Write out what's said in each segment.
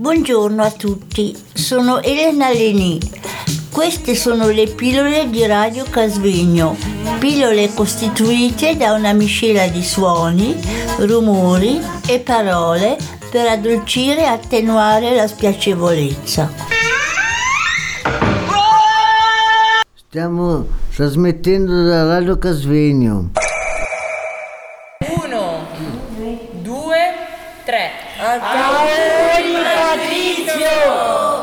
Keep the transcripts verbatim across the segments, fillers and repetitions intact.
Buongiorno a tutti, sono Elena Leni. Queste sono le pillole di Radio Casvegno, pillole costituite da una miscela di suoni, rumori e parole per addolcire e attenuare la spiacevolezza. Stiamo trasmettendo da Radio Casvegno. Uno, due, tre. Auguri Patrizio!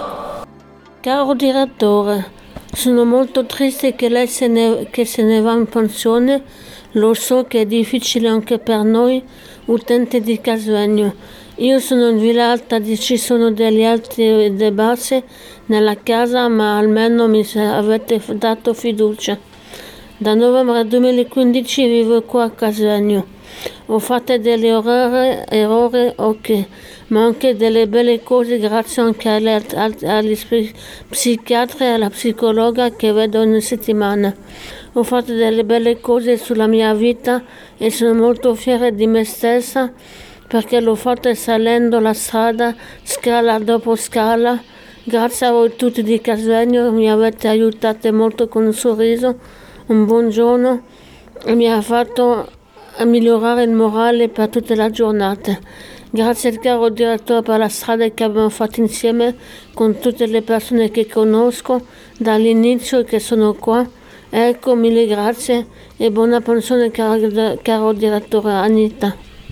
Caro direttore, sono molto triste che lei se ne, che se ne va in pensione. Lo so che è difficile anche per noi, utenti di Casvegno. Io sono in Villa Alta, ci sono degli alti e dei bassi nella casa, ma almeno mi avete dato fiducia. Da novembre duemilaquindici vivo qua a Casvegno. Ho fatto degli errori, errori ok, ma anche delle belle cose grazie anche alle, agli psichiatri e alla psicologa che vedo ogni settimana. Ho fatto delle belle cose sulla mia vita e sono molto fiera di me stessa perché l'ho fatta salendo la strada, scala dopo scala. Grazie a voi tutti di Casvegno, mi avete aiutato molto con un sorriso, un buongiorno e mi ha fatto a migliorare il morale per tutta la giornata. Grazie al caro direttore per la strada che abbiamo fatto insieme con tutte le persone che conosco dall'inizio e che sono qua. Ecco, mille grazie e buona pensione caro, caro direttore Anita.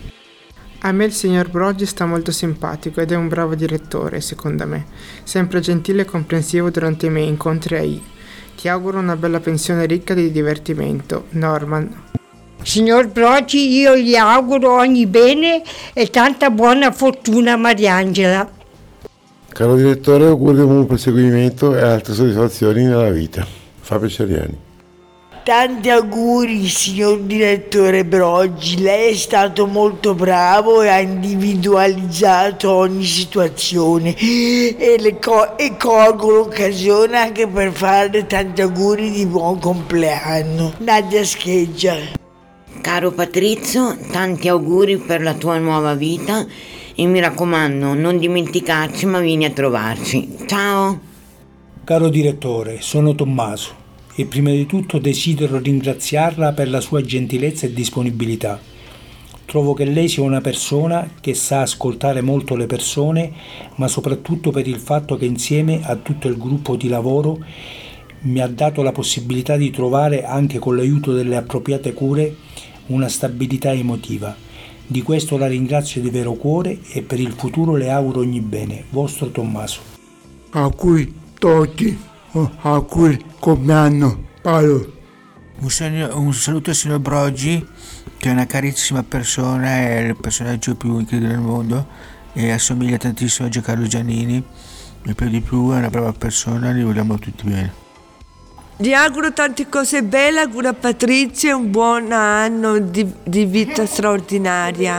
A me il signor Brogi sta molto simpatico ed è un bravo direttore, secondo me. Sempre gentile e comprensivo durante i miei incontri a I. Ti auguro una bella pensione ricca di divertimento. Norman. Signor Brogi, io gli auguro ogni bene e tanta buona fortuna a Mariangela. Caro direttore, auguri un buon proseguimento e altre soddisfazioni nella vita. Fabio Ceriani. Tanti auguri signor direttore Brogi, lei è stato molto bravo e ha individualizzato ogni situazione e, le co- e colgo l'occasione anche per fare tanti auguri di buon compleanno. Nadia Scheggia. Caro Patrizio, tanti auguri per la tua nuova vita e mi raccomando, non dimenticarci ma vieni a trovarci. Ciao! Caro direttore, sono Tommaso e prima di tutto desidero ringraziarla per la sua gentilezza e disponibilità. Trovo che lei sia una persona che sa ascoltare molto le persone, ma soprattutto per il fatto che insieme a tutto il gruppo di lavoro mi ha dato la possibilità di trovare, anche con l'aiuto delle appropriate cure, una stabilità emotiva. Di questo la ringrazio di vero cuore e per il futuro le auguro ogni bene. Vostro Tommaso. Auguri tutti, auguri compleanno, Paolo. Un, segno, un saluto al signor Brogi, che è una carissima persona, è il personaggio più incredibile del mondo e assomiglia tantissimo a Giancarlo Giannini e per di più è una brava persona, li vogliamo tutti bene. Gli auguro tante cose belle, auguro a Patrizio e un buon anno di, di vita straordinaria.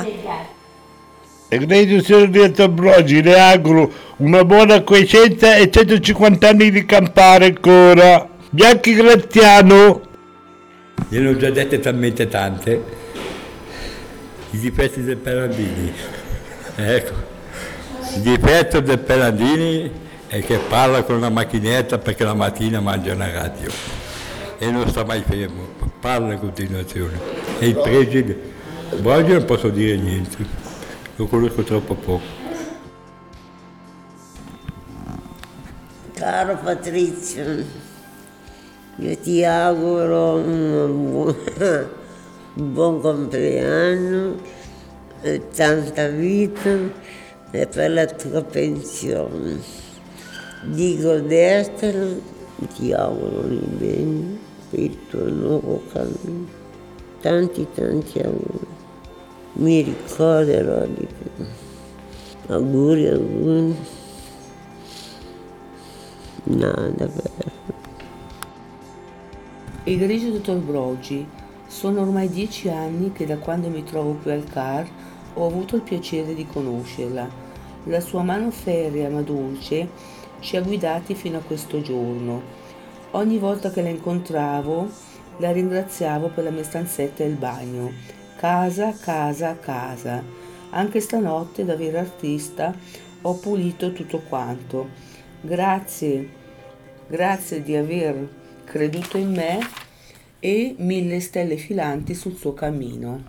Egregio signor direttore Brogi, le auguro una buona quiescenza e centocinquanta anni di campare ancora. Bianchi Graziano. Gliene ho già dette talmente tante. I difetti del Perandini. Ecco, il difetto del Perandini è che parla con una macchinetta perché la mattina mangia una radio e non sta mai fermo, parla in continuazione. E il preside Brogi non posso dire niente, lo conosco troppo poco. Caro Patrizio, io ti auguro un buon, un buon compleanno e tanta vita e per la tua pensione. Di godertela, ti auguro di bene per il tuo nuovo cammino. Tanti tanti auguri. Mi ricorderò di te. Auguri, auguri. Nada davvero. Egregio dottor Brogi, sono ormai dieci anni che da quando mi trovo qui al C A R ho avuto il piacere di conoscerla. La sua mano ferrea ma dolce ci ha guidati fino a questo giorno. Ogni volta che la incontravo la ringraziavo per la mia stanzetta e il bagno. Casa, casa, casa. Anche stanotte, da vera artista, ho pulito tutto quanto. Grazie, grazie di aver creduto in me e mille stelle filanti sul suo cammino.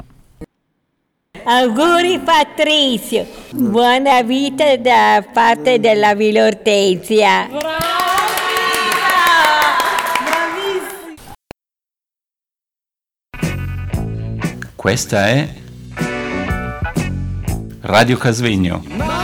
Auguri Patrizio, buona vita da parte della Villa Ortensia. Questa è Radio Casvegno.